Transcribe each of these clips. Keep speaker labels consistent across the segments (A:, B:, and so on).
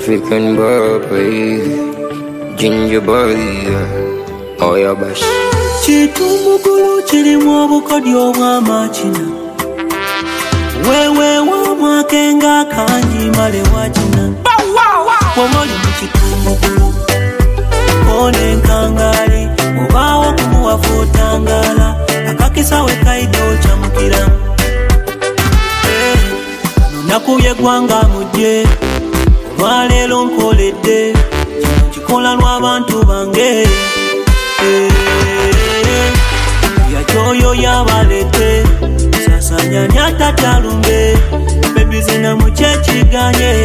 A: African boy, ginger boy, oh yeah, bash.
B: Chitumbukulu chirimu obukodyo obw'amakina wewe wamwakenga kanji male wakina womoli mu chitumbukulu one nkangale obaawo kumuwafutangala akakisa we kaido chamukira nakubye gwanga mujje olwaleero nkoledde kikola lw'abantu bange yachoyo yabalete sasanya nyatatalumbe bebizina muchechiganye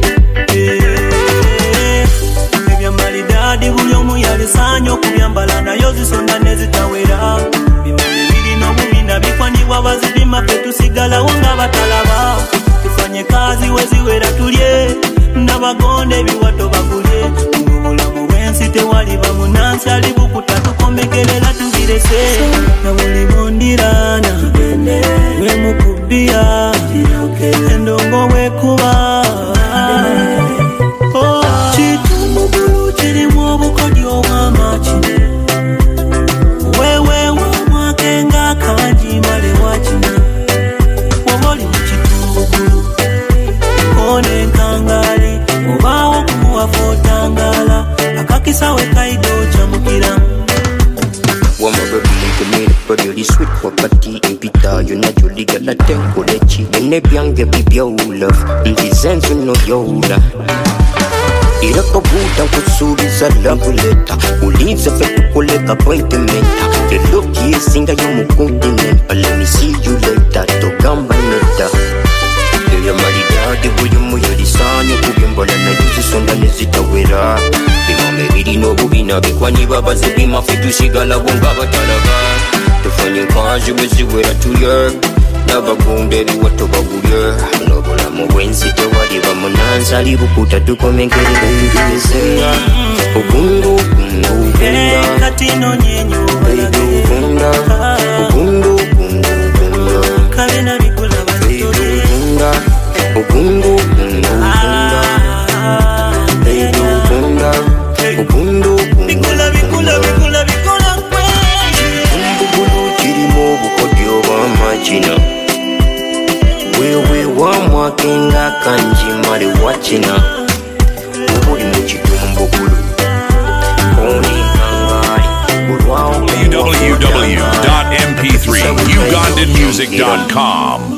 B: ebyamalidadi buli omu yalisanyo kubyambala nayo zisonda nezitawera bimale birina bubina bikwanibwa bazidima fe tusigalawo nga batalaba tufanye kazi weziwera tulye nabagonde biwato bagulye mubulamu bwensi tewali bamunansi ali bukuta tukomekerera tubirese na buli mundirana we mukubia endongo wekuba chitumbukulu chirimu obukodyo obw'amakina wewe wamwakenga kanji male wakina womoli mu chitumbukulu one nkangale obaawo kumuwafutangala akakisa we kaido chamukira
A: Really sweet wakati impita yona joliga la tenkolechi ene byange bibyoula ndizenzu no youla irako buda kusubiza labuleta uliza fetu koleka appointmenta the look is singa yomukontinent let me see you later togamba neta ya maridadi buyumu yolisanyo kubyembola na yuzisonda nezitawera bimame biri n'obubina bikwaniba bazibima fe tusigala bonga batalaga tufanye kazi weziwera tulye n'abagunde biwato bagulye n'obulamu bwensi tewali bamunansi ali bukuta tukomenkerera ebigezera ogundu
B: katino nyenyo
A: okunda
B: kalena bikula bazitole
A: ogundu China wewe wamwakenga kanji mali wachina ubuli mu chitumbukulu oni kangari
C: www.mp3ugandanmusic.com